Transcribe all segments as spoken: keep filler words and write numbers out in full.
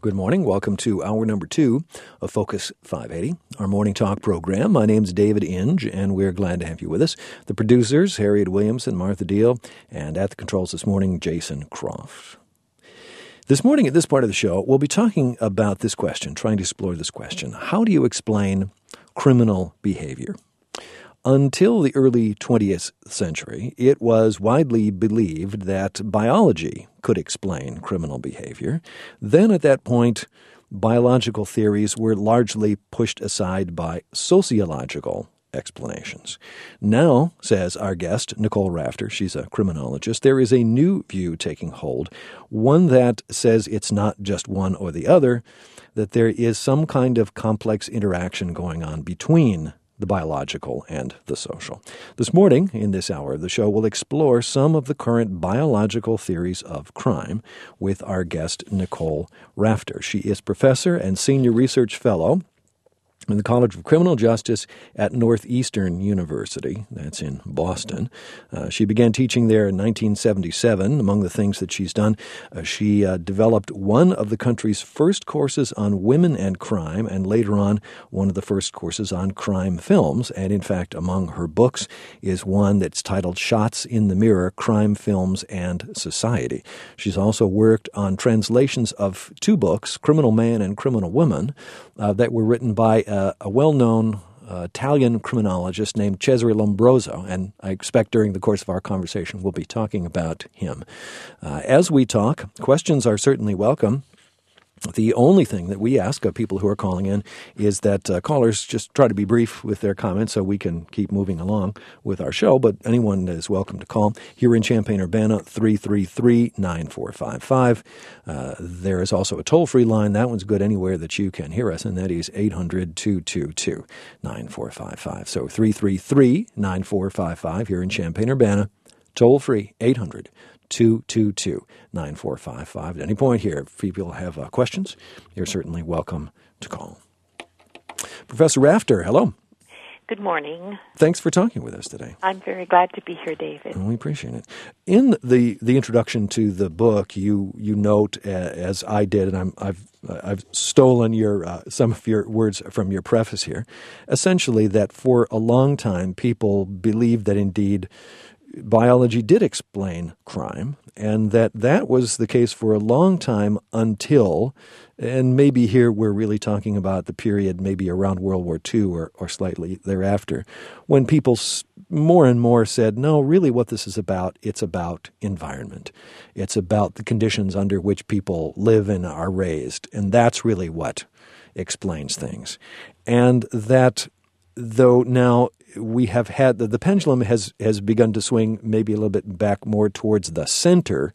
Good morning. Welcome to hour number two of Focus five eighty, our morning talk program. My name's David Inge, and we're glad to have you with us. The producers, Harriet Williamson, Martha Deal, and at the controls this morning, Jason Croft. This morning at this part of the show, we'll be talking about this question, trying to explore this question. How do you explain criminal behavior? Until the early twentieth century, it was widely believed that biology could explain criminal behavior. Then at that point, biological theories were largely pushed aside by sociological explanations. Now, says our guest, Nicole Rafter, she's a criminologist, there is a new view taking hold, one that says it's not just one or the other, that there is some kind of complex interaction going on between the biological and the social. This morning, in this hour of the show, we'll explore some of the current biological theories of crime with our guest, Nicole Rafter. She is professor and senior research fellow in the College of Criminal Justice at Northeastern University. That's in Boston. Uh, she began teaching there in nineteen seventy-seven. Among the things that she's done, uh, she uh, developed one of the country's first courses on women and crime, and later on, one of the first courses on crime films. And in fact, among her books is one that's titled Shots in the Mirror, Crime Films and Society. She's also worked on translations of two books, Criminal Man and Criminal Woman, uh, that were written by Uh, a well-known uh, Italian criminologist named Cesare Lombroso, and I expect during the course of our conversation we'll be talking about him. Uh, as we talk, questions are certainly welcome. The only thing that we ask of people who are calling in is that uh, callers just try to be brief with their comments so we can keep moving along with our show, but anyone is welcome to call. Here in Champaign-Urbana, three three three, nine four five five. Uh, there is also a toll-free line. That one's good anywhere that you can hear us, and that is eight hundred, two two two, nine four five five. So three three three, nine four five five here in Champaign-Urbana, toll-free, eight hundred, two two two, nine four five five. At any point here, if people have uh, questions, you're certainly welcome to call. Professor Rafter, hello. Good morning. Thanks for talking with us today. I'm very glad to be here, David. We appreciate it. In the, the introduction to the book, you you note, uh, as I did, and I'm, I've I've stolen your uh, some of your words from your preface here, essentially that for a long time people believed that indeed biology did explain crime, and that that was the case for a long time until, and maybe here we're really talking about the period maybe around World War Two or, or slightly thereafter, when people more and more said, no, really what this is about, it's about environment. It's about the conditions under which people live and are raised, and that's really what explains things. And that though now we have had, the, the pendulum has, has begun to swing maybe a little bit back more towards the center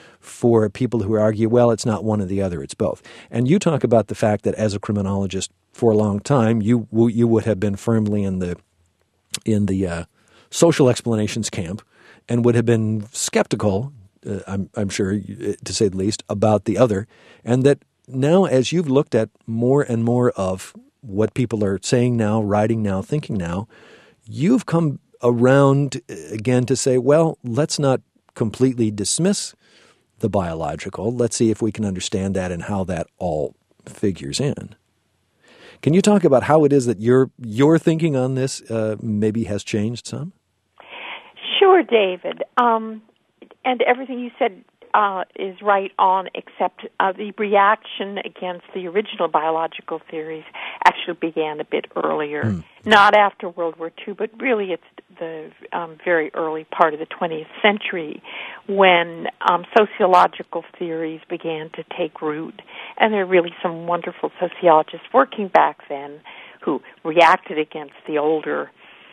for people who argue, well, it's not one or the other, it's both. And you talk about the fact that as a criminologist for a long time, you you would have been firmly in the in the uh, social explanations camp and would have been skeptical, uh, I'm, I'm sure, to say the least, about the other. And that now as you've looked at more and more of what people are saying now, writing now, thinking now, you've come around again to say, well, let's not completely dismiss the biological. Let's see if we can understand that and how that all figures in. Can you talk about how it is that your your thinking on this uh, maybe has changed some? Sure, David. Um, and everything you said Uh, is right on, except uh, the reaction against the original biological theories actually began a bit earlier. Mm. Not after World War Two, but really it's the um, very early part of the twentieth century when um, sociological theories began to take root. And there are really some wonderful sociologists working back then who reacted against the older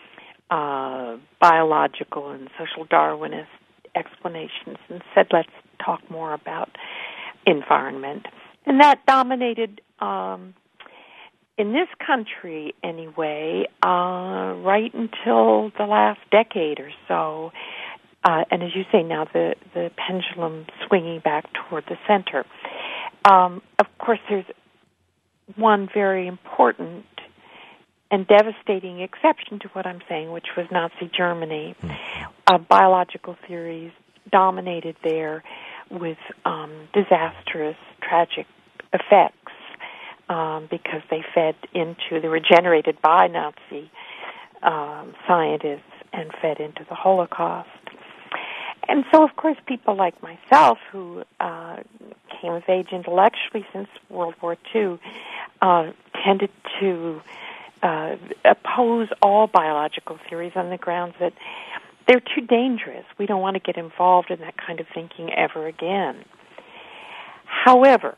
uh, biological and social Darwinist explanations and said, let's talk more about environment. And that dominated, um, in this country anyway, uh, right until the last decade or so. Uh, and as you say now, the, the pendulum swinging back toward the center. Um, of course, there's one very important and devastating exception to what I'm saying, which was Nazi Germany. Uh, biological theories dominated there with um, disastrous, tragic effects um, because they fed into, they were generated by Nazi um, scientists and fed into the Holocaust. And so, of course, people like myself who uh, came of age intellectually since World War Two uh, tended to uh, oppose all biological theories on the grounds that they're too dangerous. We don't want to get involved in that kind of thinking ever again. However,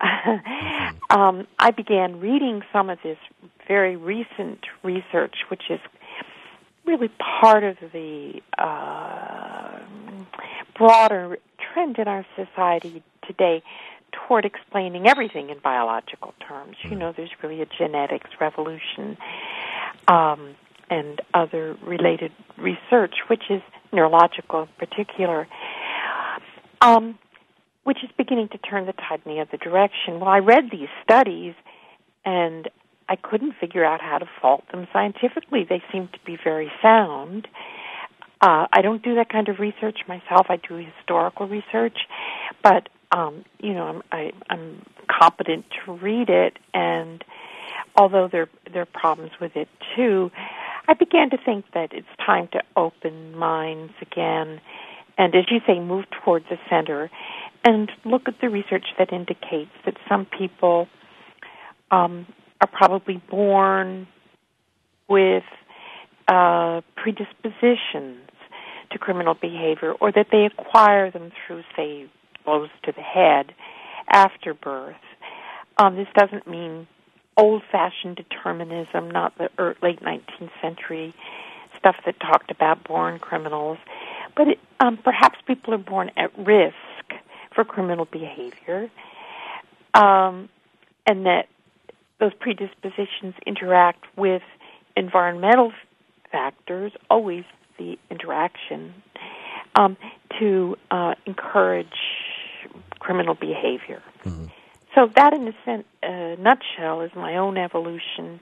um, I began reading some of this very recent research, which is really part of the uh, broader trend in our society today toward explaining everything in biological terms. You know, there's really a genetics revolution um, and other related research, which is neurological in particular, um, which is beginning to turn the tide in the other direction. Well, I read these studies, and I couldn't figure out how to fault them scientifically. They seem to be very sound. Uh, I don't do that kind of research myself. I do historical research, but um, you know, I'm, I, I'm competent to read it. And although there there are problems with it too, I began to think that it's time to open minds again, and as you say, move towards the center and look at the research that indicates that some people Um, are probably born with uh, predispositions to criminal behavior, or that they acquire them through, say, blows to the head after birth. Um, this doesn't mean old-fashioned determinism, not the early, late nineteenth century stuff that talked about born criminals, but it, um, perhaps people are born at risk for criminal behavior, um, and that those predispositions interact with environmental factors, always the interaction, um, to uh, encourage criminal behavior. Mm-hmm. So that, in a sen- uh, nutshell, is my own evolution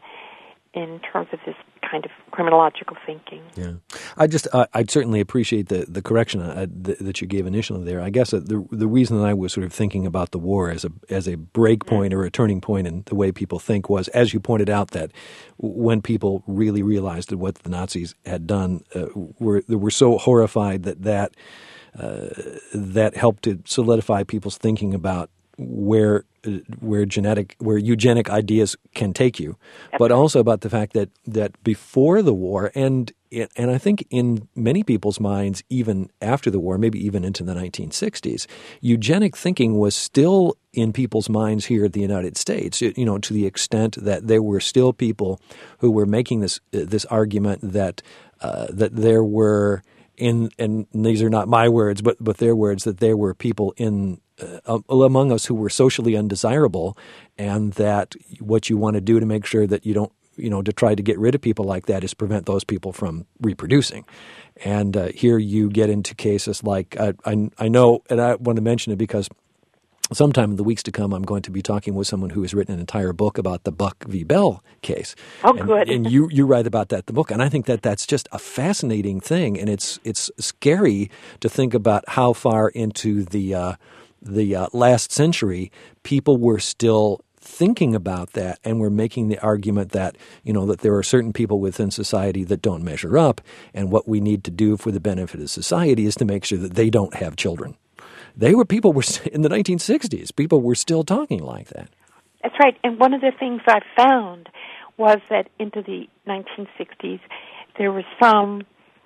in terms of this kind of criminological thinking. Yeah, I just uh, I'd certainly appreciate the the correction uh, th- that you gave initially there. I guess uh, the the reason that I was sort of thinking about the war as a as a break point or a turning point in the way people think was, as you pointed out, that when people really realized that what the Nazis had done, uh, were they were so horrified that that uh, that helped to solidify people's thinking about where where genetic where eugenic ideas can take you, but also about the fact that that before the war, and and I think in many people's minds even after the war, maybe even into the nineteen sixties, eugenic thinking was still in people's minds here in the United States. You know, to the extent that there were still people who were making this this argument that uh, that there were in and these are not my words, but but their words, that there were people in Uh, among us who were socially undesirable, and that what you want to do to make sure that you don't, you know, to try to get rid of people like that is prevent those people from reproducing. And uh, here you get into cases like, I, I, I know, and I want to mention it because sometime in the weeks to come, I'm going to be talking with someone who has written an entire book about the Buck v. Bell case. Oh, and, good. And you, you write about that in the book. And I think that that's just a fascinating thing. And it's it's scary to think about how far into the uh, the uh, last century people were still thinking about that and were making the argument that, you know, that there are certain people within society that don't measure up, and what we need to do for the benefit of society is to make sure that they don't have children. They were people were in the nineteen sixties. People were still talking like that. That's right. And one of the things I found was that into the nineteen sixties, there were some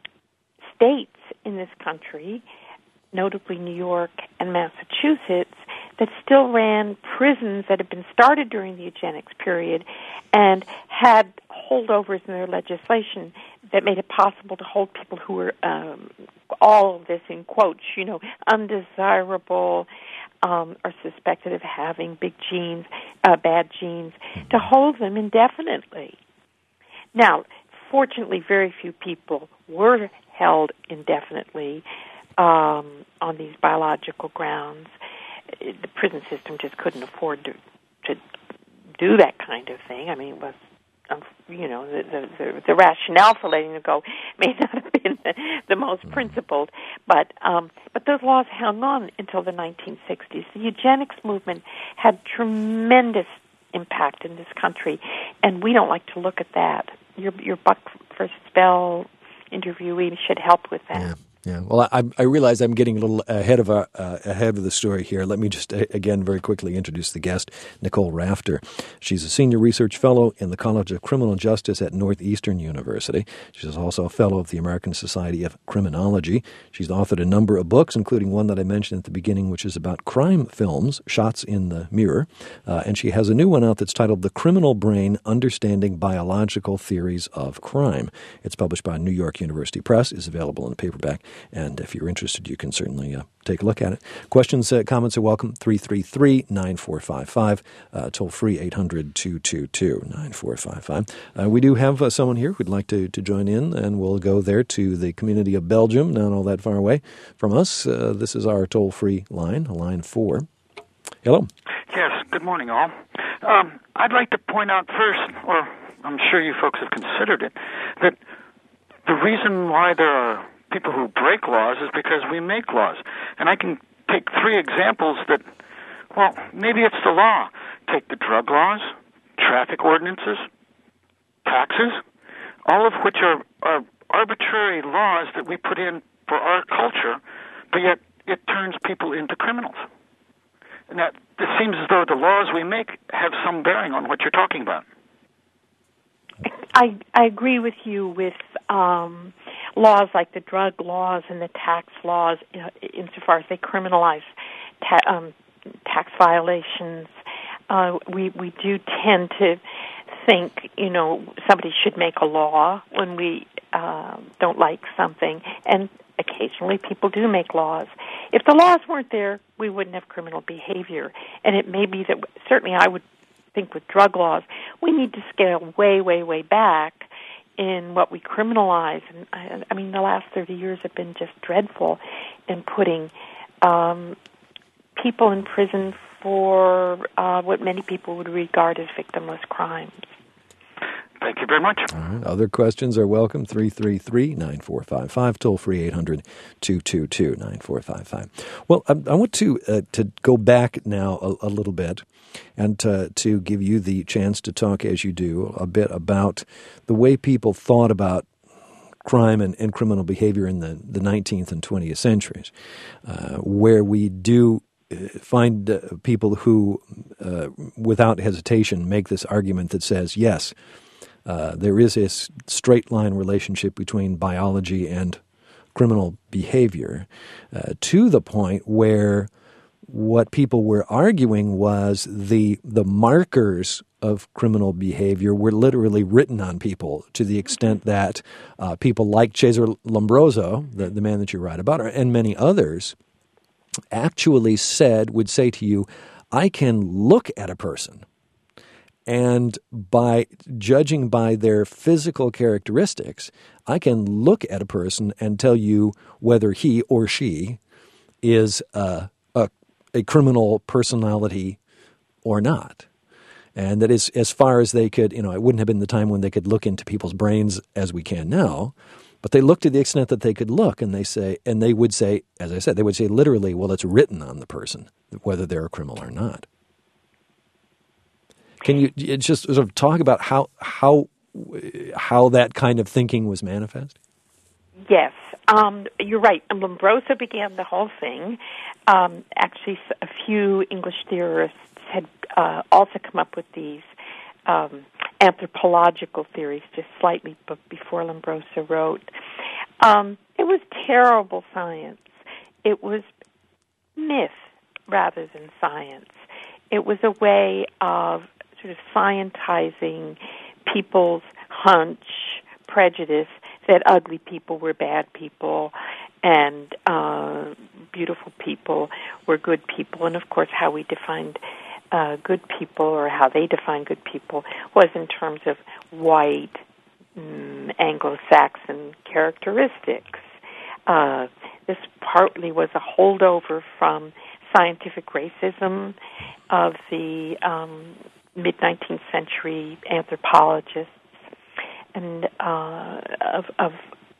states in this country, notably New York and Massachusetts, that still ran prisons that had been started during the eugenics period and had holdovers in their legislation that made it possible to hold people who were, um, all of this in quotes, you know, undesirable um, or suspected of having big genes, uh, bad genes, to hold them indefinitely. Now, fortunately, very few people were held indefinitely Um, on these biological grounds. The prison system just couldn't afford to to do that kind of thing. I mean, it was, um, you know, the, the, the, the rationale for letting them go may not have been the, the most principled. But um, but those laws hung on until the nineteen sixties. The eugenics movement had tremendous impact in this country, and we don't like to look at that. Your your Buck versus Bell interviewee should help with that. Yeah. Yeah, well, I, I realize I'm getting a little ahead of our, uh, ahead of the story here. Let me just, uh, again, very quickly introduce the guest, Nicole Rafter. She's a senior research fellow in the College of Criminal Justice at Northeastern University. She's also a fellow of the American Society of Criminology. She's authored a number of books, including one that I mentioned at the beginning, which is about crime films, Shots in the Mirror. Uh, and she has a new one out that's titled The Criminal Brain, Understanding Biological Theories of Crime. It's published by New York University Press, is available in paperback. And if you're interested, you can certainly uh, take a look at it. Questions, uh, comments are welcome. three three three, nine four five five. Uh, toll free, eight hundred, two two two, nine four five five. Uh, we do have uh, someone here who'd like to, to join in, and we'll go there to the community of Belgium, not all that far away from us. Uh, this is our toll-free line, line four. Hello. Yes, good morning, all. Um, I'd like to point out first, or I'm sure you folks have considered it, that the reason why there are people who break laws is because we make laws. And I can take three examples that, well, maybe it's the law. Take the drug laws, traffic ordinances, taxes, all of which are, are arbitrary laws that we put in for our culture, but yet it turns people into criminals. And that it seems as though the laws we make have some bearing on what you're talking about. I, I agree with you with um, laws like the drug laws and the tax laws, you know, insofar as they criminalize ta- um, tax violations. Uh, we we do tend to think, you know, somebody should make a law when we uh, don't like something, and occasionally people do make laws. If the laws weren't there, we wouldn't have criminal behavior, and it may be that certainly I would think with drug laws, we need to scale way, way, way back in what we criminalize. And I, I mean, the last thirty years have been just dreadful in putting um, people in prison for uh, what many people would regard as victimless crimes. Thank you very much. All right. Other questions are welcome. three three three, nine four five five. Toll free, eight hundred, two two two, nine four five five. Well, I, I want to uh, to go back now a, a little bit and to, to give you the chance to talk, as you do, a bit about the way people thought about crime and, and criminal behavior in the, the nineteenth and twentieth centuries, uh, where we do find uh, people who, uh, without hesitation, make this argument that says, yes, Uh, there is a straight-line relationship between biology and criminal behavior, uh, to the point where what people were arguing was the the markers of criminal behavior were literally written on people, to the extent that uh, people like Cesare Lombroso, the, the man that you write about, and many others, actually said, would say to you, I can look at a person, and by judging by their physical characteristics, I can look at a person and tell you whether he or she is a, a, a criminal personality or not. And that is, as far as they could, you know, it wouldn't have been the time when they could look into people's brains as we can now, but they looked to the extent that they could look, and they say, and they would say, as I said, they would say literally, well, it's written on the person, whether they're a criminal or not. Can you just sort of talk about how how how that kind of thinking was manifest? Yes, um, you're right. Lombroso began the whole thing. Um, actually, a few English theorists had uh, also come up with these um, anthropological theories just slightly b- before Lombroso wrote. Um, it was terrible science. It was myth rather than science. It was a way of sort of scientizing people's hunch, prejudice that ugly people were bad people and uh, beautiful people were good people. And, of course, how we defined uh, good people, or how they defined good people, was in terms of white, um, Anglo-Saxon characteristics. Uh, this partly was a holdover from scientific racism of the um, mid-nineteenth century anthropologists, and uh, of, of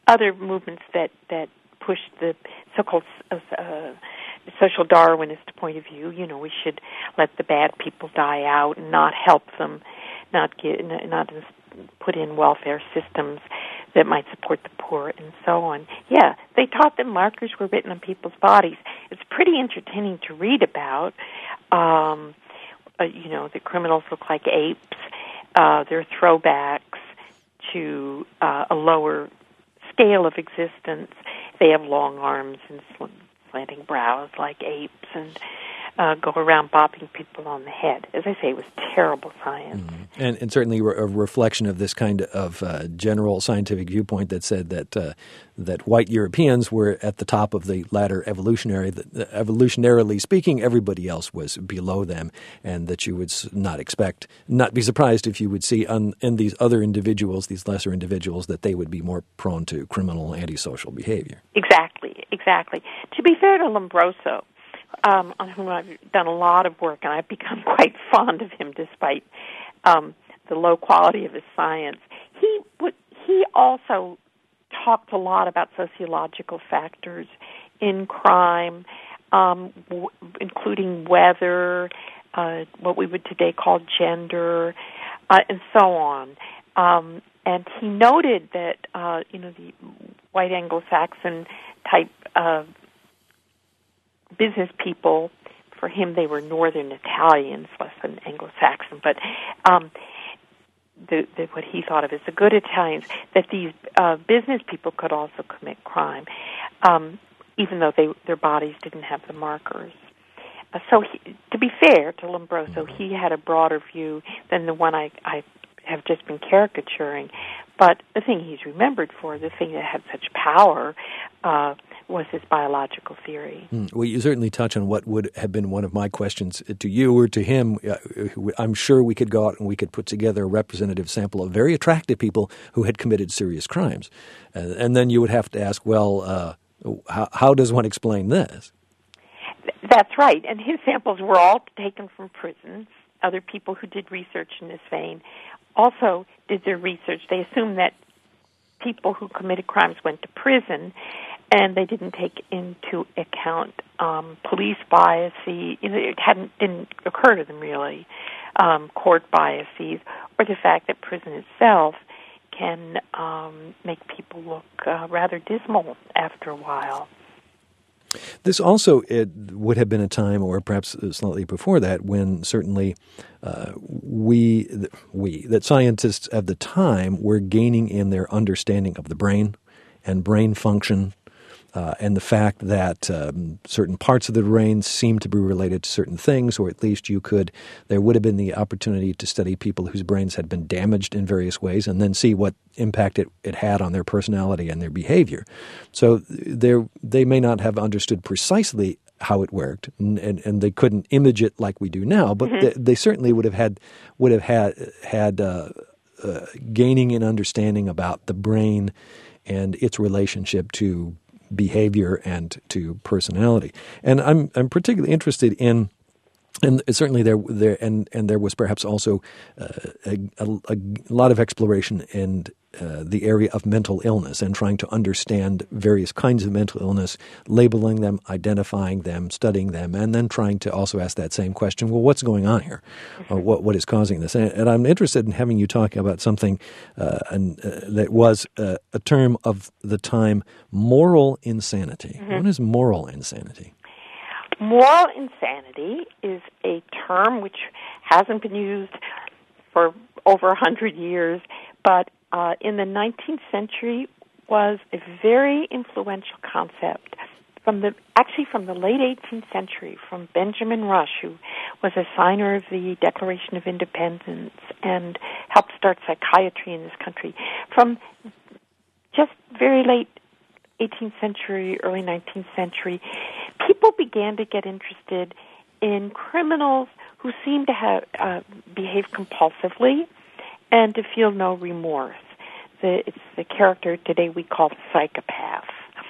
other movements that, that pushed the so-called uh, social Darwinist point of view. You know, we should let the bad people die out and not help them, not get, not put in welfare systems that might support the poor and so on. Yeah, they taught that markers were written on people's bodies. It's pretty entertaining to read about. Um, uh, you know, the criminals look like apes. Uh, they're throwbacks to uh, a lower scale of existence. They have long arms and slanting brows like apes and uh, go around bopping people on the head. As I say, it was terrible science. Mm-hmm. And, and certainly a reflection of this kind of uh, general scientific viewpoint that said that uh, that white Europeans were at the top of the ladder evolutionary. That, uh, evolutionarily speaking, everybody else was below them, and that you would not expect, not be surprised if you would see on, in these other individuals, these lesser individuals, that they would be more prone to criminal, antisocial behavior. Exactly, exactly. To be fair to Lombroso, um, on whom I've done a lot of work, and I've become quite fond of him despite um, the low quality of his science, he would, he also talked a lot about sociological factors in crime, um, w- including weather, uh, what we would today call gender, uh, and so on. Um, and he noted that, uh, you know, the white Anglo-Saxon type uh, business people, for him they were Northern Italians, less than Anglo-Saxon, but um, the, the, what he thought of as the good Italians, that these uh, business people could also commit crime, um, even though they, their bodies didn't have the markers. Uh, so he, to be fair to Lombroso, he had a broader view than the one I, I have just been caricaturing. But the thing he's remembered for, the thing that had such power, uh, was his biological theory. Mm. Well, you certainly touch on what would have been one of my questions to you or to him. Uh, I'm sure we could go out and we could put together a representative sample of very attractive people who had committed serious crimes. Uh, and then you would have to ask, well, uh, how, how does one explain this? That's right. And his samples were all taken from prisons. Other people who did research in this vein also did their research. They assumed that people who committed crimes went to prison, and they didn't take into account um, police biases. You know, it hadn't didn't occur to them really, um, court biases, or the fact that prison itself can um, make people look uh, rather dismal after a while. This also it would have been a time, or perhaps slightly before that, when certainly uh, we, we, that scientists of the time were gaining in their understanding of the brain and brain function, uh, and the fact that um, certain parts of the brain seem to be related to certain things, or at least you could, there would have been the opportunity to study people whose brains had been damaged in various ways and then see what impact it, it had on their personality and their behavior. So there, they may not have understood precisely how it worked, and, and, and they couldn't image it like we do now, but mm-hmm. they, they certainly would have had, would have had, had uh, uh, gaining an understanding about the brain and its relationship to behavior and to personality. And I'm I'm particularly interested in, and certainly there there and, and there was perhaps also uh, a, a, a lot of exploration in uh, the area of mental illness and trying to understand various kinds of mental illness, labeling them, identifying them, studying them, and then trying to also ask that same question: well, what's going on here? Uh, what what is causing this? And, and I'm interested in having you talk about something uh, and, uh, that was uh, a term of the time: moral insanity. Mm-hmm. What is moral insanity? Moral insanity is a term which hasn't been used for over a hundred years, but uh, in the nineteenth century was a very influential concept from the actually from the late eighteenth century, from Benjamin Rush, who was a signer of the Declaration of Independence and helped start psychiatry in this country. From just very late eighteenth century, early nineteenth century, people began to get interested in criminals who seemed to have uh, behave compulsively and to feel no remorse. The, it's the character today we call the psychopath.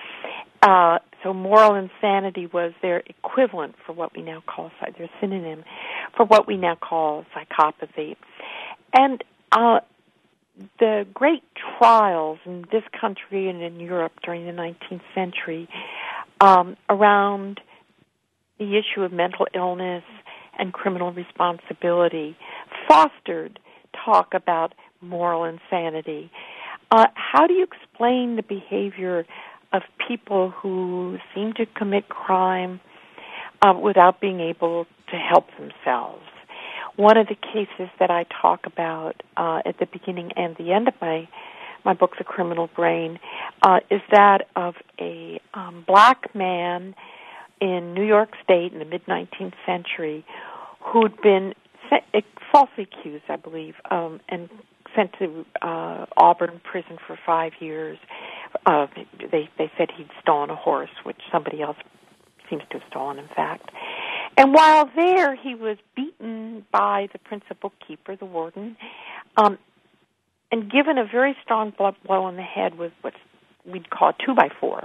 Uh, so moral insanity was their equivalent for what we now call, their synonym for what we now call psychopathy. And uh, the great trials in this country and in Europe during the nineteenth century um, around the issue of mental illness and criminal responsibility fostered talk about moral insanity. Uh, how do you explain the behavior of people who seem to commit crime uh, without being able to help themselves? One of the cases that I talk about uh, at the beginning and the end of my my book, The Criminal Brain, uh, is that of a um, black man in New York State in the mid-nineteenth century who'd been se- falsely accused, I believe, um, and sent to uh, Auburn prison for five years. Uh, they, they said he'd stolen a horse, which somebody else seems to have stolen, in fact. And while there, he was beaten by the principal keeper, the warden, um, and given a very strong blow on the head with what we'd call a two-by-four.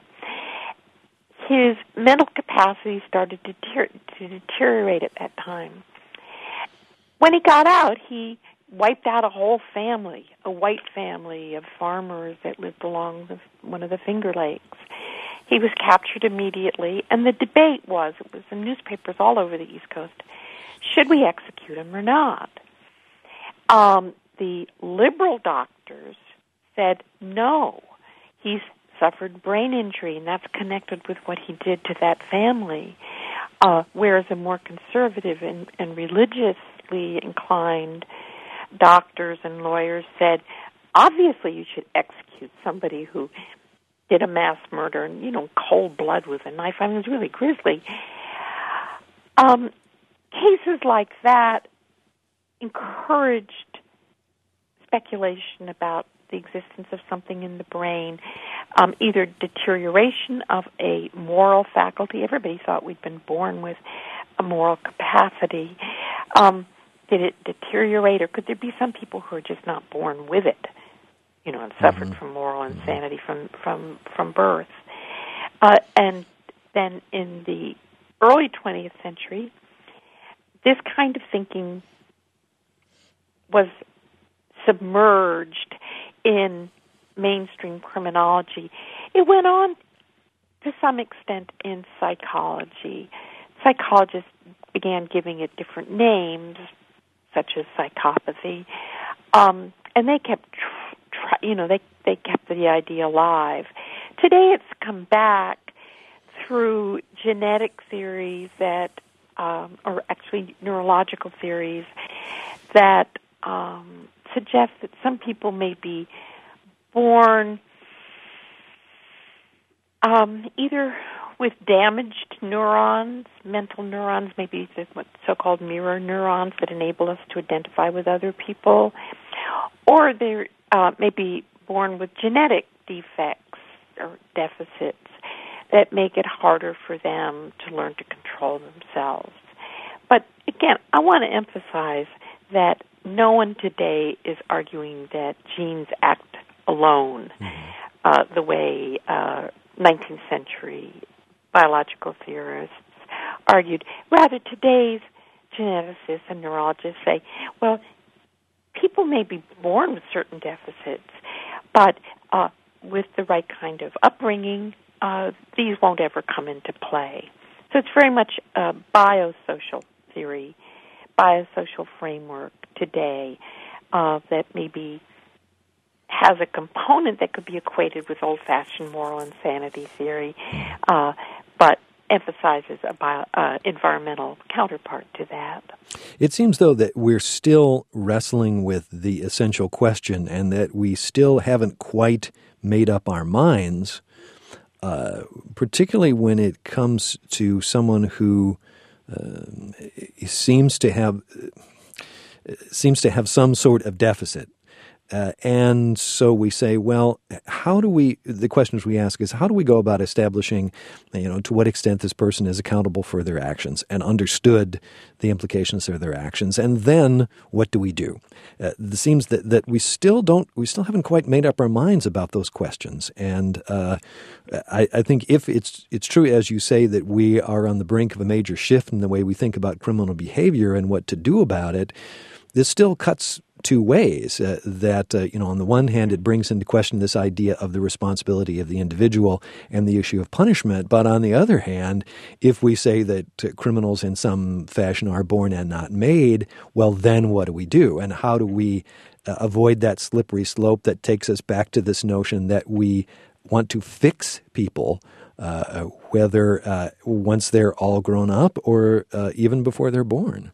His mental capacity started to, ter- to deteriorate at that time. When he got out, he wiped out a whole family, a white family of farmers that lived along the, one of the Finger Lakes. He was captured immediately, and the debate was, it was in newspapers all over the East Coast, should we execute him or not? Um, the liberal doctors said no. He's suffered brain injury, and that's connected with what he did to that family, uh, whereas the more conservative and, and religiously inclined doctors and lawyers said, obviously you should execute somebody who did a mass murder and, you know, cold blood with a knife. I mean, it was really grisly. Um, cases like that encouraged speculation about the existence of something in the brain, um, either deterioration of a moral faculty. Everybody thought we'd been born with a moral capacity. Um, did it deteriorate, or could there be some people who are just not born with it, you know, and suffered mm-hmm. from moral insanity from from, from birth? Uh, and then in the early twentieth century, this kind of thinking was submerged in mainstream criminology. It went on to some extent in psychology. Psychologists began giving it different names, such as psychopathy, um, and they kept, tr- tr- you know, they they kept the idea alive. Today, it's come back through genetic theories that, um, or actually neurological theories that um, suggest that some people may be born um, either with damaged neurons, mental neurons, maybe the what so-called mirror neurons that enable us to identify with other people, or they uh, may be born with genetic defects or deficits that make it harder for them to learn to control themselves. But again, I want to emphasize that no one today is arguing that genes act alone mm-hmm. uh, the way uh, nineteenth century biological theorists argued. Rather, today's geneticists and neurologists say, well, people may be born with certain deficits, but uh, with the right kind of upbringing, uh, these won't ever come into play. So it's very much a biosocial theory, biosocial framework today uh, that maybe has a component that could be equated with old-fashioned moral insanity theory, uh, but emphasizes a bio, uh, environmental counterpart to that. It seems, though, that we're still wrestling with the essential question and that we still haven't quite made up our minds, uh, particularly when it comes to someone who uh, seems to have seems to have some sort of deficit. Uh, and so we say, well, how do we, the questions we ask is, how do we go about establishing, you know, to what extent this person is accountable for their actions and understood the implications of their actions? And then what do we do? Uh, it seems that, that we still don't, we still haven't quite made up our minds about those questions. And uh, I, I think if it's, it's true, as you say, that we are on the brink of a major shift in the way we think about criminal behavior and what to do about it, this still cuts two ways. Uh, that, uh, you know, on the one hand, it brings into question this idea of the responsibility of the individual and the issue of punishment. But on the other hand, if we say that uh, criminals in some fashion are born and not made, well, then what do we do? And how do we uh, avoid that slippery slope that takes us back to this notion that we want to fix people, uh, whether uh, once they're all grown up or uh, even before they're born?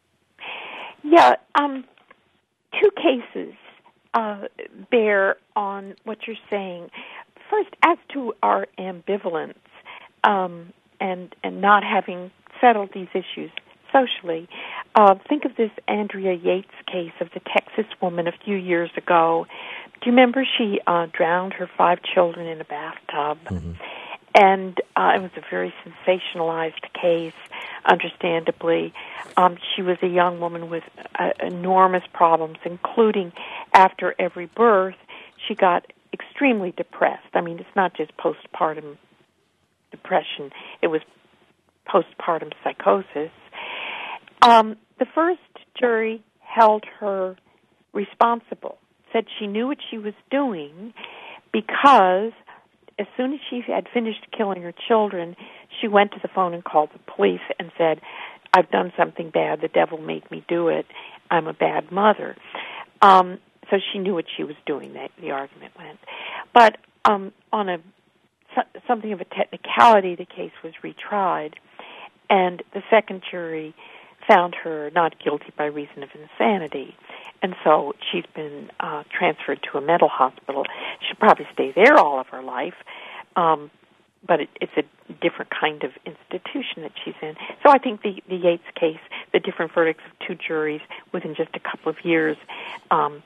Yeah, um, two cases uh, bear on what you're saying. First, as to our ambivalence um, and and not having settled these issues socially, uh, think of this Andrea Yates case of the Texas woman a few years ago. Do you remember she uh, drowned her five children in a bathtub? Mm-hmm. And uh, it was a very sensationalized case, understandably. Um, she was a young woman with uh, enormous problems, including after every birth, she got extremely depressed. I mean, it's not just postpartum depression. It was postpartum psychosis. Um, the first jury held her responsible, said she knew what she was doing because as soon as she had finished killing her children, she went to the phone and called the police and said, I've done something bad. The devil made me do it. I'm a bad mother. Um, so she knew what she was doing, that the argument went. But um, on a something of a technicality, the case was retried, and the second jury found her not guilty by reason of insanity. And so she's been uh, transferred to a mental hospital. She'll probably stay there all of her life, um, but it, it's a different kind of institution that she's in. So I think the, the Yates case, the different verdicts of two juries within just a couple of years, um,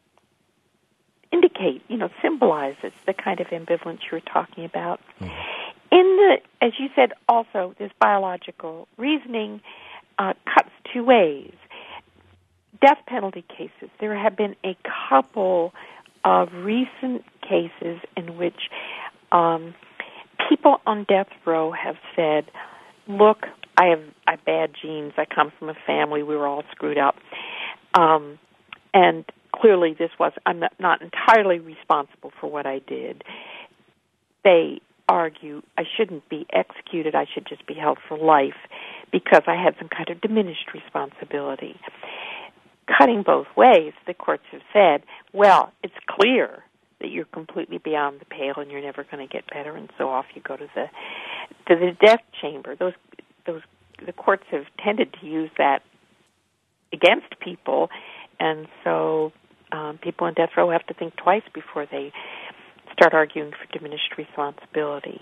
indicate, you know, symbolizes the kind of ambivalence you were talking about. Mm-hmm. In the, as you said, also, this biological reasoning uh, cuts two ways. Death penalty cases. There have been a couple of recent cases in which um, people on death row have said, look, I have, I have bad genes. I come from a family. We were all screwed up. Um, and clearly this was, I'm not, not entirely responsible for what I did. They argue I shouldn't be executed. I should just be held for life because I had some kind of diminished responsibility. Cutting both ways, the courts have said, well, it's clear that you're completely beyond the pale and you're never going to get better, and so off you go to the to the death chamber. Those those the courts have tended to use that against people, and so um, people in death row have to think twice before they start arguing for diminished responsibility.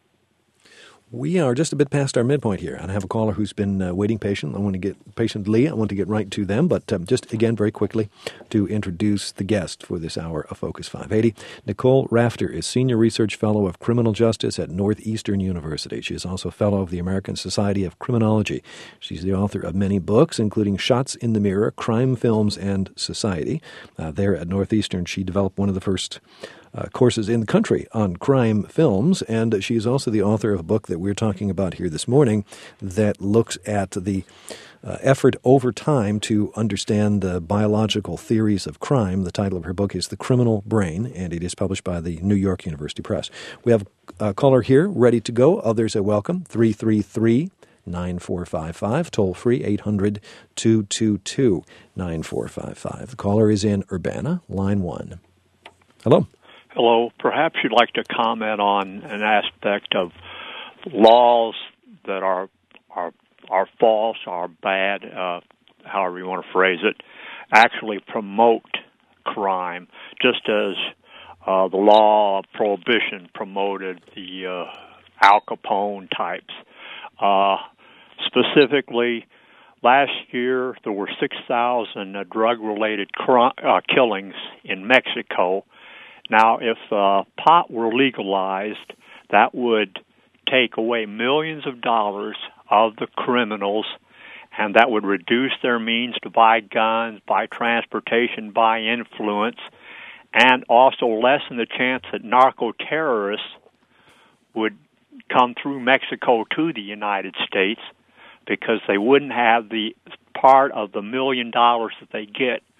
We are just a bit past our midpoint here, and I have a caller who's been uh, waiting patient. I want to get patiently. I want to get right to them, but um, just again, very quickly, to introduce the guest for this hour of Focus five eighty. Nicole Rafter is Senior Research Fellow of Criminal Justice at Northeastern University. She is also Fellow of the American Society of Criminology. She's the author of many books, including Shots in the Mirror, Crime Films, and Society. Uh, there at Northeastern, she developed one of the first Uh, courses in the country on crime films, and she is also the author of a book that we're talking about here this morning that looks at the uh, effort over time to understand the biological theories of crime. The title of her book is The Criminal Brain, and it is published by the New York University Press. We have a caller here ready to go. Others are welcome. three three three, nine four five five, toll free eight hundred, two two two, nine four five five. The caller is in Urbana, line one. Hello. Hello. Perhaps you'd like to comment on an aspect of laws that are are are false, are bad, uh, however you want to phrase it, actually promote crime, just as uh, the law of prohibition promoted the uh, Al Capone types. Uh, specifically, last year there were six thousand uh, drug-related cr- uh, killings in Mexico. Now, if uh, pot were legalized, that would take away millions of dollars of the criminals, and that would reduce their means to buy guns, buy transportation, buy influence, and also lessen the chance that narco-terrorists would come through Mexico to the United States because they wouldn't have the part of the million dollars that they get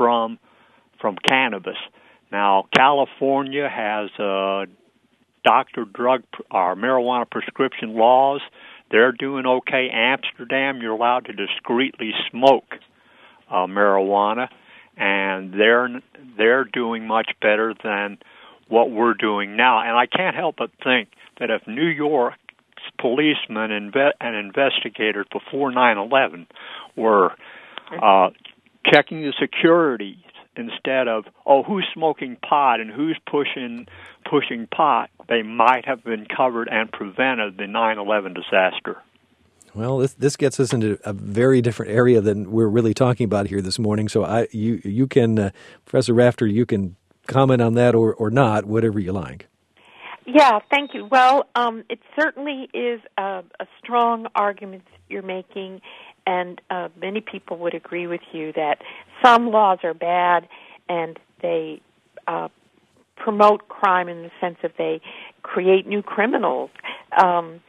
from from cannabis. Now, California has uh, doctor drug or marijuana prescription laws. They're doing okay. Amsterdam, you're allowed to discreetly smoke uh, marijuana, and they're they're doing much better than what we're doing now. And I can't help but think that if New York's policemen and, inve- and investigators before nine eleven were uh, checking the security instead of, oh, who's smoking pot and who's pushing pushing pot, they might have been covered and prevented the nine eleven disaster. Well, this this gets us into a very different area than we're really talking about here this morning. So I, you, you can, uh, Professor Rafter, you can comment on that or, or not, whatever you like. Yeah, thank you. Well, um, it certainly is a, a strong argument you're making, and uh, many people would agree with you that some laws are bad and they uh, promote crime in the sense that they create new criminals. Um,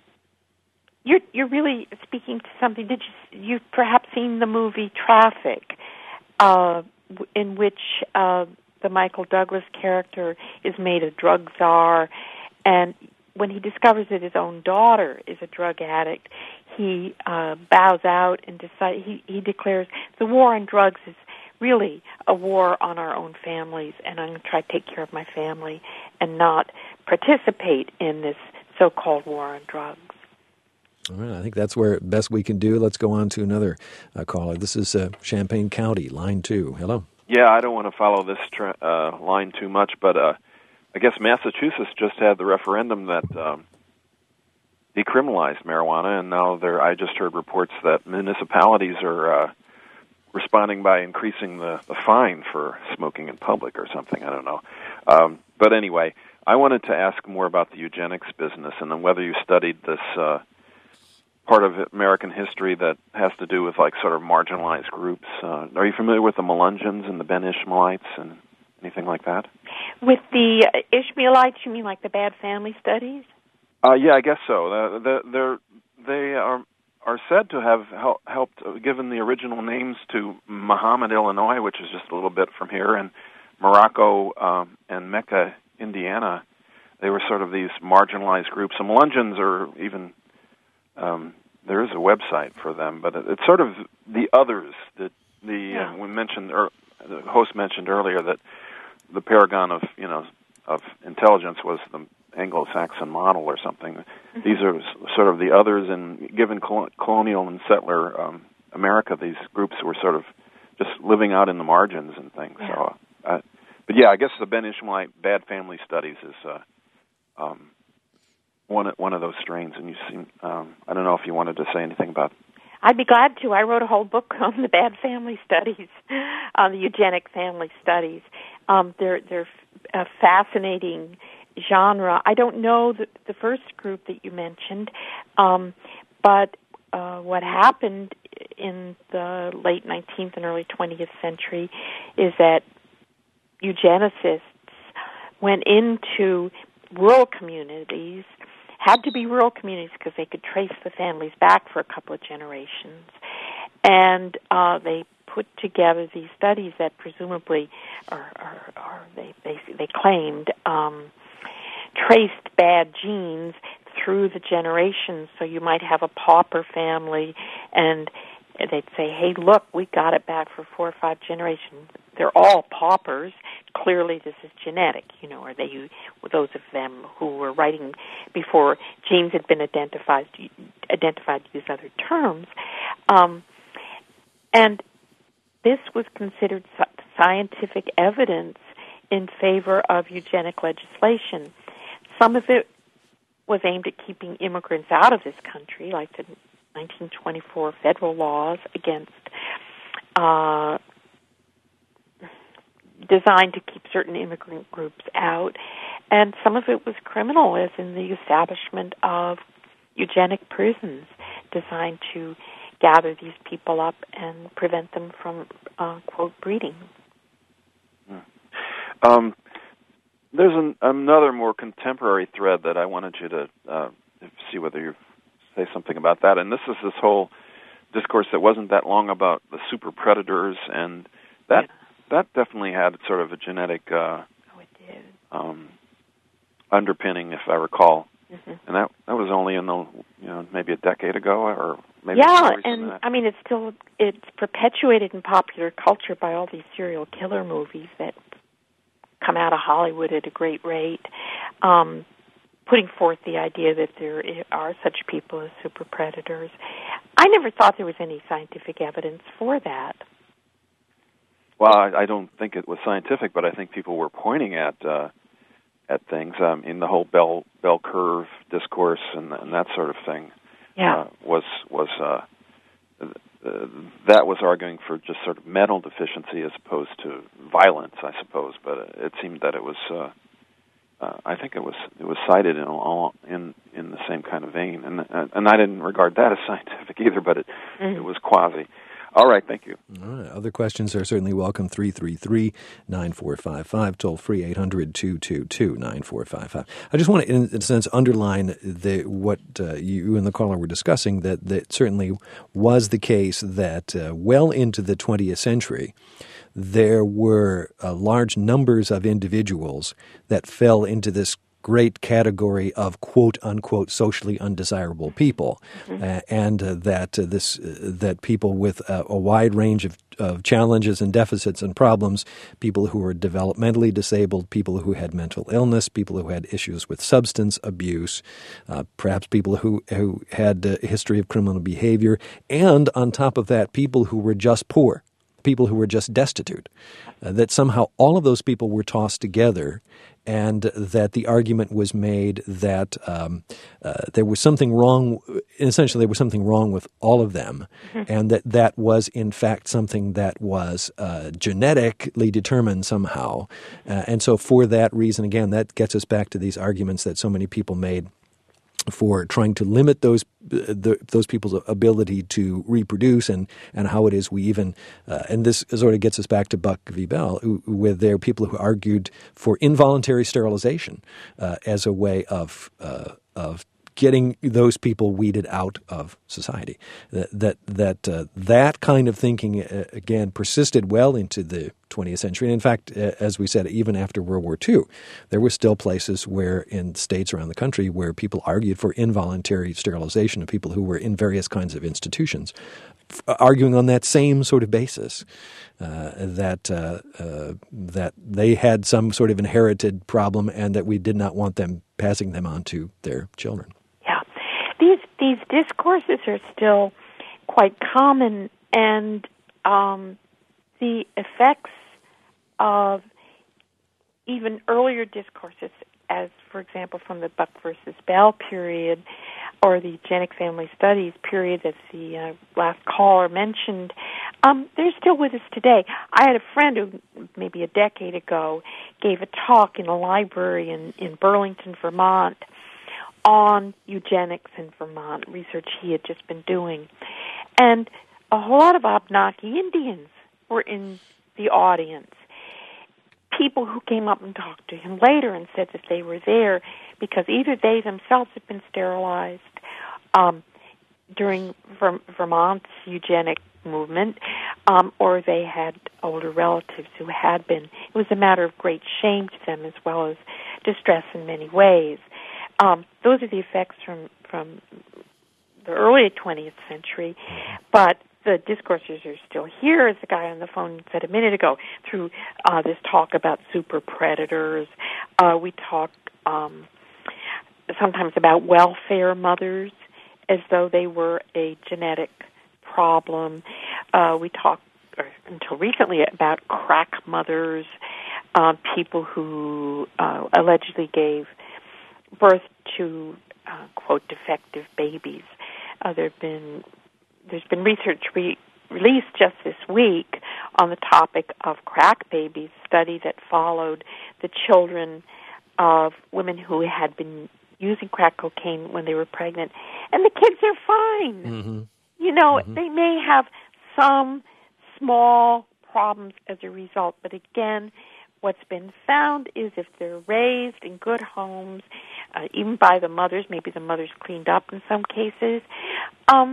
you're you're really speaking to something. Did you you've perhaps seen the movie Traffic, uh, in which uh, the Michael Douglas character is made a drug czar, and when he discovers that his own daughter is a drug addict, he uh, bows out and decide, he, he declares the war on drugs is really a war on our own families, and I'm going to try to take care of my family and not participate in this so-called war on drugs. All right, I think that's where best we can do. Let's go on to another uh, caller. This is uh, Champaign County, line two. Hello. Yeah, I don't want to follow this tra- uh, line too much, but uh, I guess Massachusetts just had the referendum that um, decriminalized marijuana, and now there. I just heard reports that municipalities are uh, responding by increasing the, the fine for smoking in public or something. I don't know. Um, but anyway, I wanted to ask more about the eugenics business and then whether you studied this uh, part of American history that has to do with like sort of marginalized groups. Uh, are you familiar with the Melungeons and the Ben Ishmaelites and anything like that? With the Ishmaelites, you mean like the Bad Family Studies? Uh, yeah, I guess so. Uh, the, they're, they are are said to have hel- helped, uh, given the original names to Muhammad, Illinois, which is just a little bit from here, and Morocco um, and Mecca, Indiana. They were sort of these marginalized groups. The Melungeons are even... Um, there is a website for them, but it, it's sort of the others that the yeah. uh, we mentioned. Er, the host mentioned earlier that the paragon of you know of intelligence was the Anglo-Saxon model or something. Mm-hmm. These are sort of the others, and given col- colonial and settler um, America, these groups were sort of just living out in the margins and things. Yeah. So, uh, but yeah, I guess the Ben Ishmaelite Bad Family Studies is. Uh, um, One one of those strains, and you seem, um, I don't know if you wanted to say anything about. I'd be glad to. I wrote a whole book on the Bad Family Studies, on the eugenic family studies. Um, they're they're a fascinating genre. I don't know the, the first group that you mentioned, um, but uh, what happened in the late nineteenth and early twentieth century is that eugenicists went into rural communities. Had to be rural communities because they could trace the families back for a couple of generations. And uh, they put together these studies that presumably, or, or, or they, they they claimed, um, traced bad genes through the generations. So you might have a pauper family, and they'd say, hey, look, we got it back for four or five generations. They're all paupers. Clearly this is genetic, you know, or they, those of them who were writing before genes had been identified, identified to use other terms. Um, and this was considered scientific evidence in favor of eugenic legislation. Some of it was aimed at keeping immigrants out of this country, like the nineteen twenty-four federal laws against uh, designed to keep certain immigrant groups out, and some of it was criminal, as in the establishment of eugenic prisons designed to gather these people up and prevent them from, uh, quote, breeding. Um, there's an, another more contemporary thread that I wanted you to uh, see whether you say something about that, and this is this whole discourse that wasn't that long about the super predators, and that that definitely had sort of a genetic uh, oh, it did. Um, underpinning, if I recall. Mm-hmm. And that that was only in the, you know, maybe a decade ago, or maybe yeah, more recent and than that. I mean, it's still it's perpetuated in popular culture by all these serial killer movies that come out of Hollywood at a great rate, um, putting forth the idea that there are such people as super predators. I never thought there was any scientific evidence for that. Well, I, I don't think it was scientific, but I think people were pointing at uh, at things um, in the whole bell bell curve discourse and, and that sort of thing. Yeah, uh, was was uh, uh, that was arguing for just sort of mental deficiency as opposed to violence, I suppose. But it seemed that it was. Uh, uh, I think it was it was cited in all in in the same kind of vein, and and I didn't regard that as scientific either, but it mm-hmm. it was quasi. All right, thank you. All right. Other questions are certainly welcome. three three three, nine four five five, toll free eight hundred, two two two, nine four five five. I just want to, in a sense, underline the, what uh, you and the caller were discussing, that, that certainly was the case that uh, well into the twentieth century, there were uh, large numbers of individuals that fell into this great category of quote-unquote socially undesirable people, mm-hmm. uh, and uh, that uh, this uh, that people with uh, a wide range of, of challenges and deficits and problems, people who were developmentally disabled, people who had mental illness, people who had issues with substance abuse, uh, perhaps people who, who had a history of criminal behavior, and on top of that, people who were just poor, people who were just destitute, uh, that somehow all of those people were tossed together, and that the argument was made that um, uh, there was something wrong, essentially there was something wrong with all of them, mm-hmm. and that that was in fact something that was uh, genetically determined somehow. Uh, and so for that reason, again, that gets us back to these arguments that so many people made for trying to limit those the, those people's ability to reproduce, and, and how it is we even uh, and this sort of gets us back to Buck v. Bell, where there are people who argued for involuntary sterilization uh, as a way of uh, of getting those people weeded out of society. That that that, uh, that kind of thinking uh, again persisted well into the twentieth century. And in fact, uh, as we said, even after World War Two, there were still places where in states around the country where people argued for involuntary sterilization of people who were in various kinds of institutions, f- arguing on that same sort of basis, uh, that uh, uh, that they had some sort of inherited problem and that we did not want them passing them on to their children. These these discourses are still quite common, and um, the effects of even earlier discourses, as, for example, from the Buck versus Bell period or the eugenic family studies period that the uh, last caller mentioned, um, they're still with us today. I had a friend who maybe a decade ago gave a talk in a library in, in Burlington, Vermont, on eugenics in Vermont, research he had just been doing. And a whole lot of Abnaki Indians were in the audience. People who came up and talked to him later and said that they were there because either they themselves had been sterilized um, during Ver- Vermont's eugenic movement, um, or they had older relatives who had been. It was a matter of great shame to them as well as distress in many ways. Um, those are the effects from, from the early twentieth century, but the discourses are still here, as the guy on the phone said a minute ago, through uh, this talk about super predators. Uh, we talk um, sometimes about welfare mothers as though they were a genetic problem. Uh, we talk, or until recently, about crack mothers, uh, people who uh, allegedly gave birth to, uh, quote, defective babies. Uh, there have been, there's been research re- released just this week on the topic of crack babies, a study that followed the children of women who had been using crack cocaine when they were pregnant. And the kids are fine. Mm-hmm. You know, mm-hmm. they may have some small problems as a result, but again, what's been found is if they're raised in good homes, uh, even by the mothers, maybe the mothers cleaned up in some cases, um,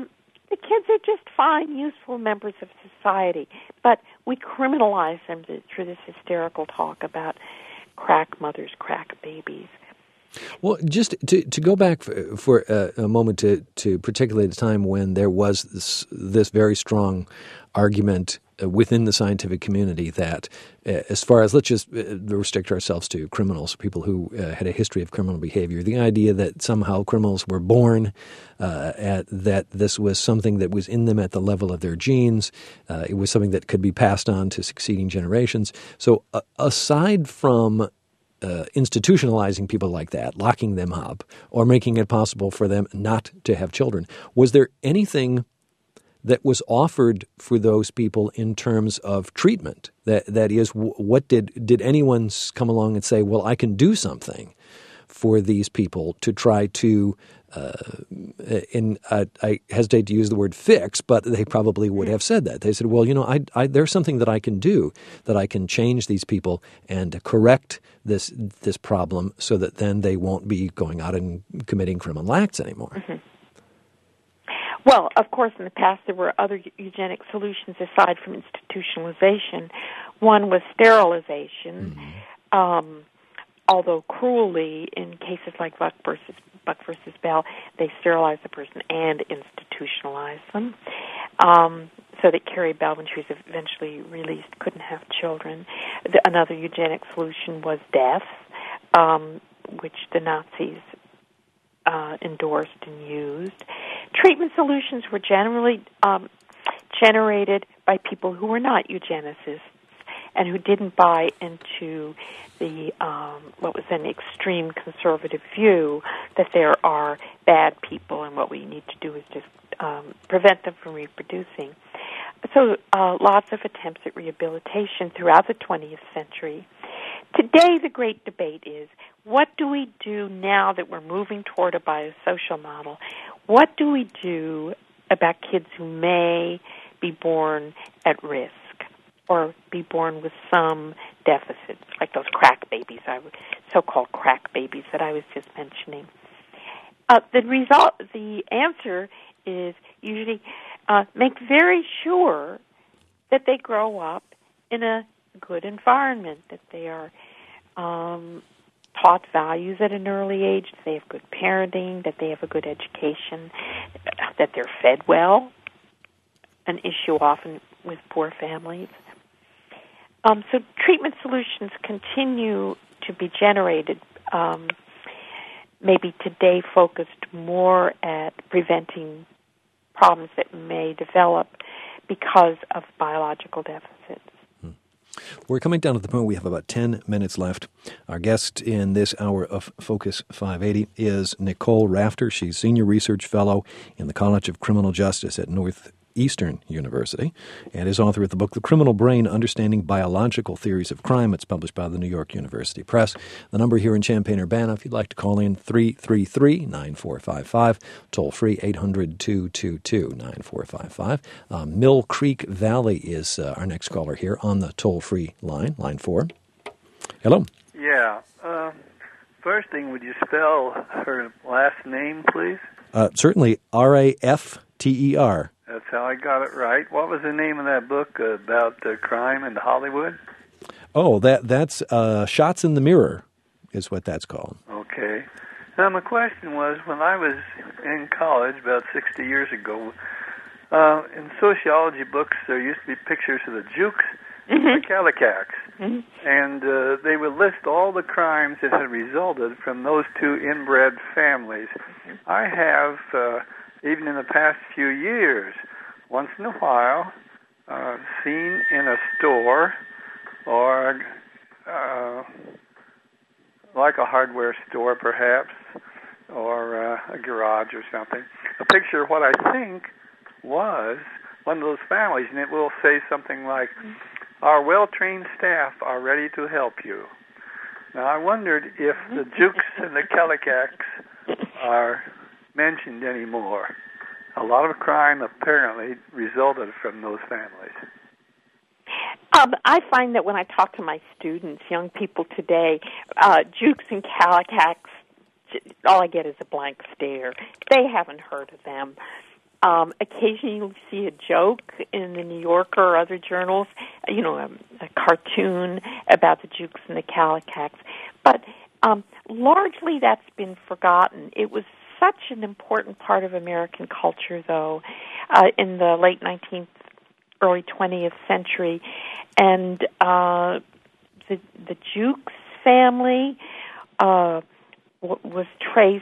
the kids are just fine, useful members of society. But we criminalize them through this hysterical talk about crack mothers, crack babies. Well, just to to go back for, for a, a moment to, to particularly the time when there was this, this very strong argument uh, within the scientific community that uh, as far as, let's just uh, restrict ourselves to criminals, people who uh, had a history of criminal behavior, the idea that somehow criminals were born, uh, at, that this was something that was in them at the level of their genes, uh, it was something that could be passed on to succeeding generations. So uh, aside from Uh, institutionalizing people like that, locking them up, or making it possible for them not to have children, was there anything that was offered for those people in terms of treatment? That that is, what did did anyone come along and say, well, I can do something for these people to try to, uh, in uh, I hesitate to use the word fix, but they probably would have said that. They said, well, you know, I, I, there's something that I can do, that I can change these people and correct this this problem so that then they won't be going out and committing criminal acts anymore. Mm-hmm. Well, of course, in the past there were other eugenic solutions aside from institutionalization. One was sterilization. Mm-hmm. Um, although cruelly, in cases like Buck versus Buck versus Bell, they sterilized the person and institutionalized them. Um, so that Carrie Bell, when she was eventually released, couldn't have children. The, another eugenic solution was death, um, which the Nazis uh, endorsed and used. Treatment solutions were generally um, generated by people who were not eugenicists and who didn't buy into the um, what was an extreme conservative view that there are bad people and what we need to do is just um, prevent them from reproducing. So uh, lots of attempts at rehabilitation throughout the twentieth century. Today the great debate is, what do we do now that we're moving toward a biosocial model? What do we do about kids who may be born at risk or be born with some deficits, like those crack babies, I would, so-called crack babies that I was just mentioning? Uh, the result, the answer is usually uh, make very sure that they grow up in a good environment, that they are um, taught values at an early age, that they have good parenting, that they have a good education, that they're fed well, an issue often with poor families. Um, so treatment solutions continue to be generated, um, maybe today focused more at preventing problems that may develop because of biological deficits. We're coming down to the point we have about ten minutes left. Our guest in this hour of Focus five eighty is Nicole Rafter. She's Senior Research Fellow in the College of Criminal Justice at Northeastern University and is author of the book The Criminal Brain, Understanding Biological Theories of Crime. It's published by the New York University Press. The number here in Champaign-Urbana, if you'd like to call in, three three three, nine four five five, toll free eight hundred, two two two, nine four five five. Um, Mill Creek Valley is uh, our next caller here on the toll-free line, line four. Hello. Yeah. Uh, first thing, would you spell her last name, please? Uh, certainly, R A F T E R. That's how I got it right. What was the name of that book about uh, crime in Hollywood? Oh, that that's uh, Shots in the Mirror is what that's called. Okay. Now, my question was, when I was in college about sixty years ago, uh, in sociology books, there used to be pictures of the Jukes and mm-hmm. the Kallikaks. Mm-hmm. And uh, they would list all the crimes that had resulted from those two inbred families. Mm-hmm. I have... Uh, even in the past few years, once in a while, uh, seen in a store or uh, like a hardware store perhaps, or uh, a garage or something, a picture of what I think was one of those families, and it will say something like, our well-trained staff are ready to help you. Now, I wondered if the Jukes and the Kallikaks are mentioned anymore. A lot of crime apparently resulted from those families. Um, I find that when I talk to my students, young people today, uh, Jukes and Kallikaks, all I get is a blank stare. They haven't heard of them. Um, occasionally you'll see a joke in the New Yorker or other journals, you know, a, a cartoon about the Jukes and the Kallikaks. But um, largely that's been forgotten. It was such an important part of American culture, though, uh, in the late nineteenth, early twentieth century. And uh, the, the Jukes family uh, w- was traced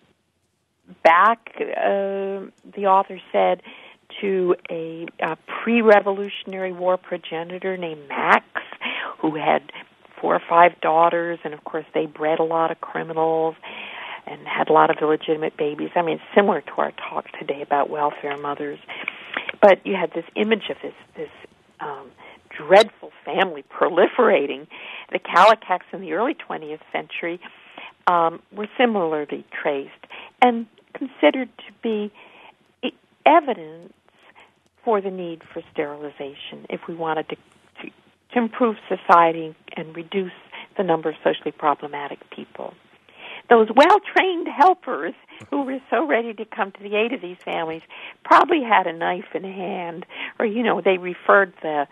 back, uh, the author said, to a, a pre-Revolutionary War progenitor named Max, who had four or five daughters, and of course they bred a lot of criminals and had a lot of illegitimate babies. I mean, it's similar to our talk today about welfare mothers. But you had this image of this, this um, dreadful family proliferating. The Kallikaks in the early twentieth century um, were similarly traced and considered to be evidence for the need for sterilization if we wanted to, to, to improve society and reduce the number of socially problematic people. Those well-trained helpers who were so ready to come to the aid of these families probably had a knife in hand, or, you know, they referred the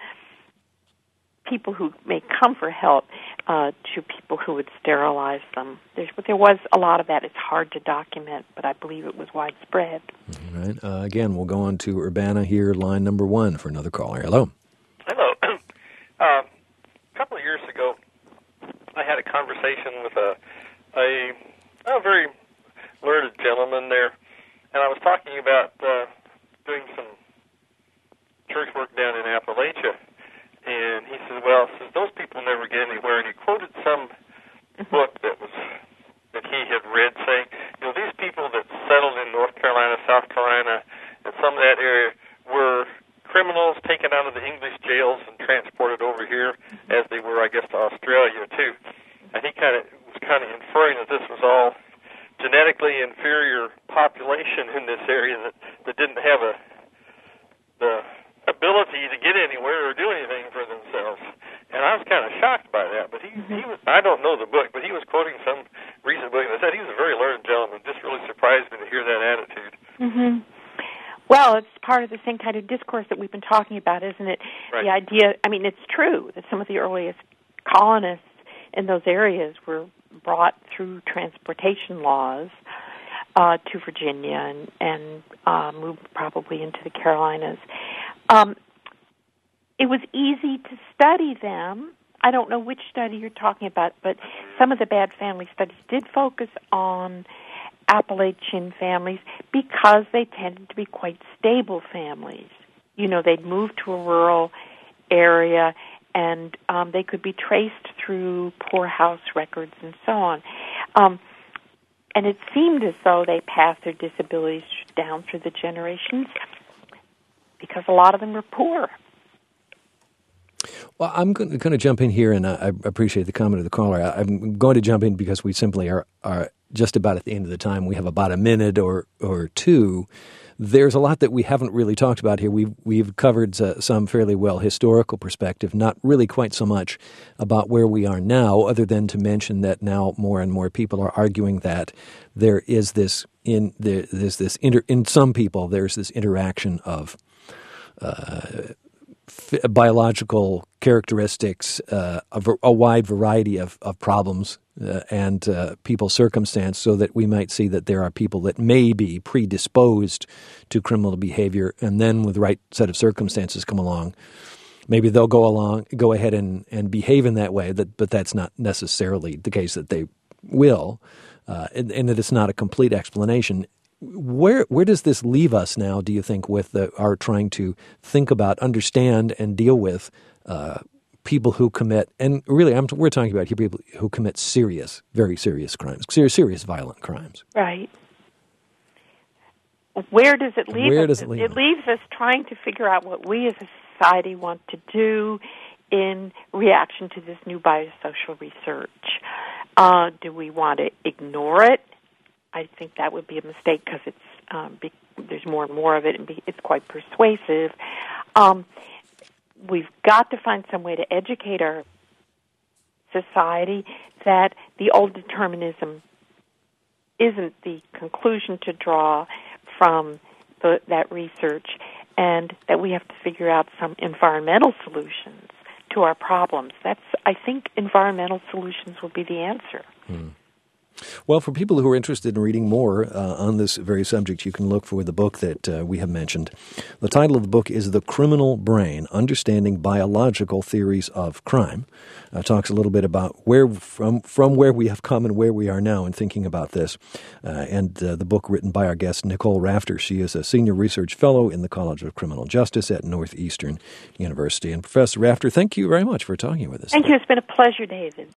people who may come for help uh, to people who would sterilize them. There's, there was a lot of that. It's hard to document, but I believe it was widespread. All right. Uh, again, we'll go on to Urbana here, line number one for another caller. Hello. Hello. uh, a couple of years ago, I had a conversation with a, a, a very learned gentleman there, and I was talking about uh, doing some church work down in Appalachia. And he said, well, says those people never get anywhere. And he quoted some book that was that he had read saying, you know, these people that settled in North Carolina, South Carolina, and some of that area were criminals taken out of the English jails and transported over here, as they were, I guess, to Australia, too. And he kind of was kind of inferring that this was all genetically inferior population in this area that, that didn't have a the ability to get anywhere or do anything for themselves. And I was kind of shocked by that. But he, he was, I don't know the book, but he was quoting some recent book, and I said he was a very learned gentleman. Just really surprised me to hear that attitude. Mm-hmm. Well, it's part of the same kind of discourse that we've been talking about, isn't it? Right. The idea, I mean, it's true that some of the earliest colonists in those areas were brought through transportation laws uh, to Virginia and, and uh, moved probably into the Carolinas. Um, it was easy to study them. I don't know which study you're talking about, but some of the bad family studies did focus on Appalachian families because they tended to be quite stable families. You know, they'd move to a rural area, and um, they could be traced through poorhouse records and so on. Um, and it seemed as though they passed their disabilities down through the generations, because a lot of them were poor. Well, I'm going to jump in here, and I appreciate the comment of the caller. I'm going to jump in because we simply are, are just about at the end of the time. We have about a minute or, or two. There's a lot that we haven't really talked about here. We've, we've covered uh, some fairly well historical perspective, not really quite so much about where we are now, other than to mention that now more and more people are arguing that there is this, in there, there's this inter, in some people, there's this interaction of Uh, f- biological characteristics, uh, a, v- a wide variety of, of problems uh, and uh, people's circumstance, so that we might see that there are people that may be predisposed to criminal behavior, and then with the right set of circumstances come along, maybe they'll go along, go ahead and, and behave in that way, that, but that's not necessarily the case that they will, uh, and, and that it's not a complete explanation. Where where does this leave us now, do you think, with the, our trying to think about, understand, and deal with uh, people who commit, and really I'm, we're talking about here people who commit serious, very serious crimes, serious, serious violent crimes. Right. Where does it leave Where us? does it leave It us? leaves us trying to figure out what we as a society want to do in reaction to this new biosocial research. Uh, do we want to ignore it? I think that would be a mistake because it's um, be, there's more and more of it, and be, it's quite persuasive. Um, we've got to find some way to educate our society that the old determinism isn't the conclusion to draw from the, that research, and that we have to figure out some environmental solutions to our problems. That's, I think environmental solutions will be the answer. Hmm. Well, for people who are interested in reading more uh, on this very subject, you can look for the book that uh, we have mentioned. The title of the book is The Criminal Brain, Understanding Biological Theories of Crime. Uh, talks a little bit about where from from where we have come and where we are now in thinking about this. Uh, and uh, the book written by our guest, Nicole Rafter. She is a senior research fellow in the College of Criminal Justice at Northeastern University. And Professor Rafter, thank you very much for talking with us Thank today. you. It's been a pleasure, David.